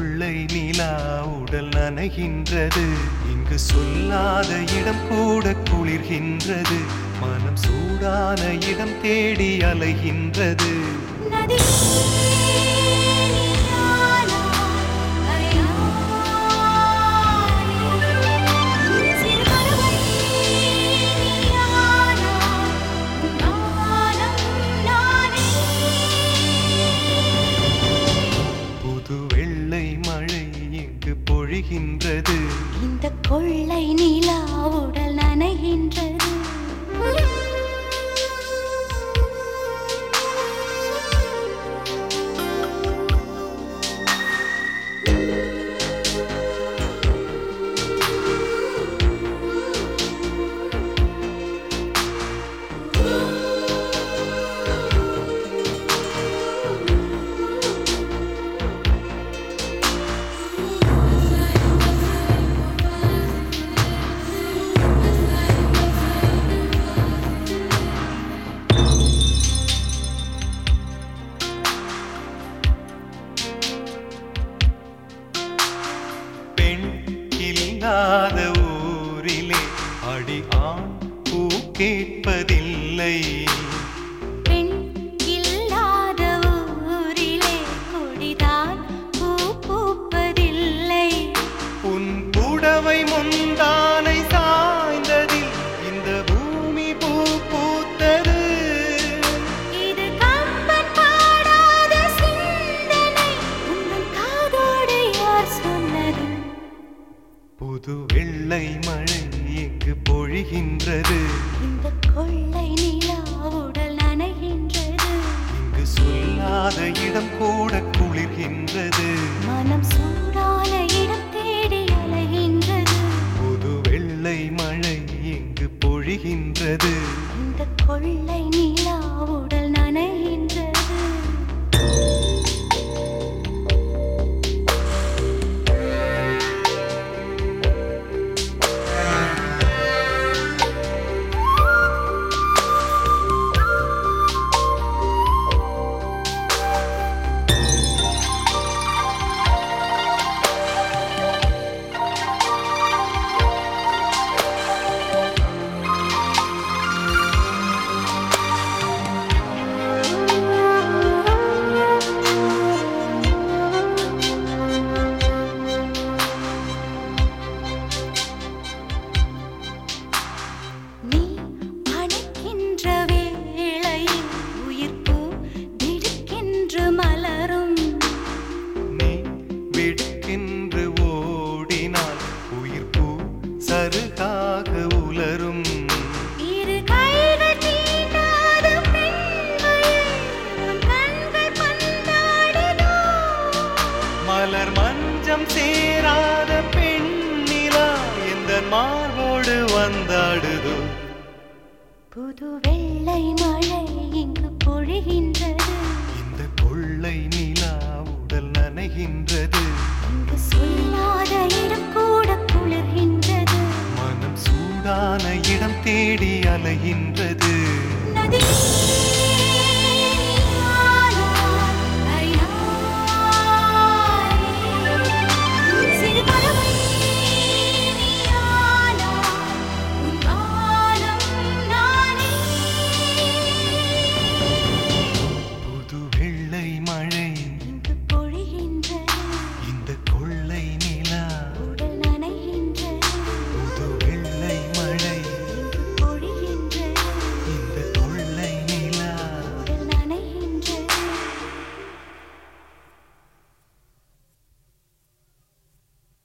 கொள்ளை நிலா உடல் நனைகின்றது. இங்கு சொல்லாத இடம் கூட குளிர்கின்றது. மனம் சூடான இடம் தேடி அலைகின்றது. வெள்ளை மழை இங்கு பொழிகின்றது. இந்த கொள்ளை நிலா உடல் நனைகின்றது. இல்லாத ஊரிலே அடி ஆண் பூ கேட்பதில்லை. பெண் இல்லாத ஊரிலே கொடிதான் பூ பூப்பதில்லை. உன் புடவை முந்தானை சாய்ந்ததில் இந்த பூமி பூ பூத்தது. இது கம்பன் பாடாத சிந்தனை, உன் காதோடு யார் சொன்னது? புது வெள்ளை மழை இங்கு பொழிகின்றது. இந்த கொள்ளை நிலா உடல் நனைகின்றது. இங்கு சொல்லாத இடம் கூட குளிர்கின்றது. மனம் சூடான இடம் தேடி அலைகின்றது. புது வெள்ளை மழை இங்கு பொழிகின்றது. இந்த கொள்ளை நிலா உடல் நனைகின்றது. வெட்கென்று ஓடினால் உயிர் பூ சருகாக உலரும். இரு கைகள் தீண்டாத பெண்மையை உன் கண்கள் பந்தாடுதோ? மலர் மஞ்சம் சேராத பெண்ணிலா எந்த மார்போடு வந்தாடுதோ? புது வெள்ளை மழை இங்கு பொழிகின்றது. இந்த கொள்ளை நிலா உடல் நனைகின்றது. இங்கு சொல்லாத இடம் கூட குளிர்கின்றது. மனம் சூடான இடம் தேடி அலைகின்றது. நதி